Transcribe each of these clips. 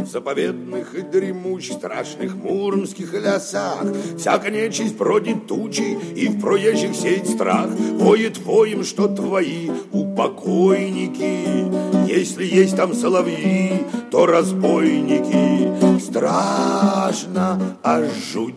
В заповедных и дремучих страшных муромских лесах всяка нечисть бродит тучи, и в проезжих сеет страх. Воет воем, что твои упокойники, если есть там соловьи, то разбойники. Страшно, аж жуть.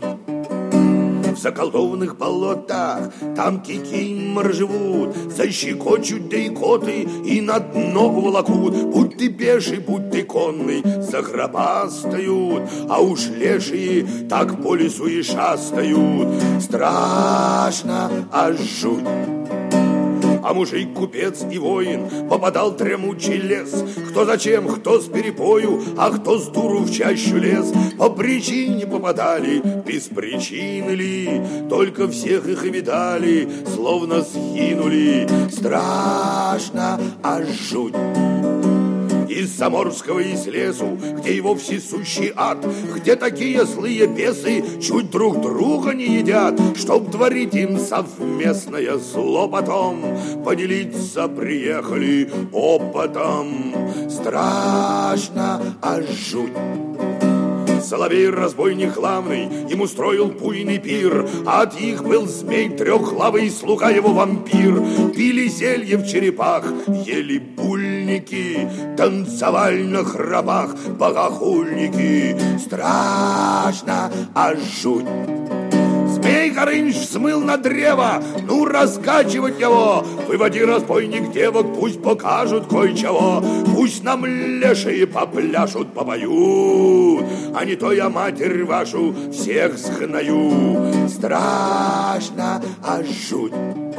В заколдованных болотах там кикиморы живут, защекочут да икоты и на дно уволокут. Будь ты пеший, будь ты конный, загробастают, а уж лешие так по лесу и шастают. Страшно, аж жуть. А мужик-купец и воин попадал в дремучий лес. Кто зачем, кто с перепою, а кто с дуру в чащу лез. По причине попадали, без причины ли, только всех их и видали, словно сгинули. Страшно, аж жуть. Из заморского, из лесу, где его всесущий ад, где такие злые бесы чуть друг друга не едят, чтоб творить им совместное зло потом, поделиться приехали опытом. Страшно, аж жуть. Соловей-разбойник главный им устроил буйный пир, а от их был змей трехглавый, слуга его вампир. Пили зелье в черепах, ели бульники, танцевали на храбах богохульники. Страшно, аж жуть. Змей Горыныч взмыл на древо, ну раскачивать его. Выводи, разбойник, девок, пусть покажут кое-чего. Пусть нам лешие попляшут, попоют, а не то я, матерь вашу, всех сгною. Страшно, аж жуть.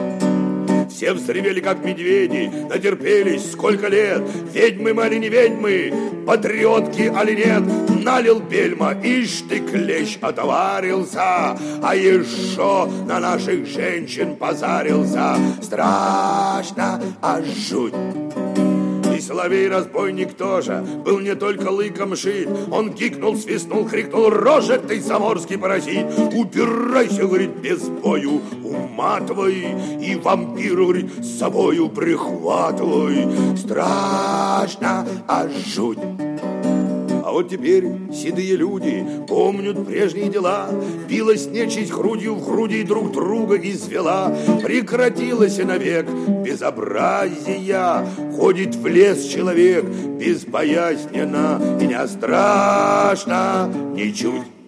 Все взревели, как медведи, натерпелись сколько лет. Ведьмы мы, али не ведьмы, патриотки, али нет. Налил бельма, ишь ты, клещ отоварился, а еще на наших женщин позарился. Страшно, аж жуть. И соловей-разбойник тоже был не только лыком шит. Он кикнул, свистнул, крикнул: рожа ты, заморский паразит! Убирайся, говорит, без бою, уматывай, и вампиру, говорит, с собою прихватывай. Страшно, аж жуть. А вот теперь седые люди помнят прежние дела. Билась нечисть грудью в груди, друг друга извела. Прекратилось и навек безобразия. Ходит в лес человек безбоязненно, и не страшно ничуть.